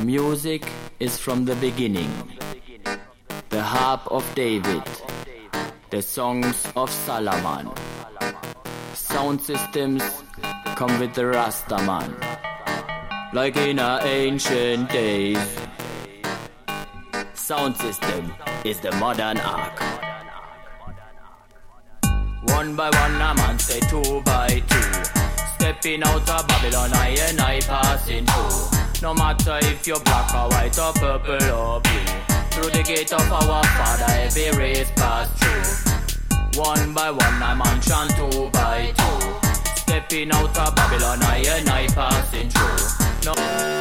Music is from the beginning. The harp of David, the songs of Solomon. Sound systems come with the Rastaman, like in our ancient days. Sound system is the modern ark. One by one a man say two by two. Stepping out of Babylon, I passing through. No matter if you're black or white or purple or blue. Through the gate of our Father, every race pass through. One by one a man chant two by two. Stepping out of Babylon, I passing through. No.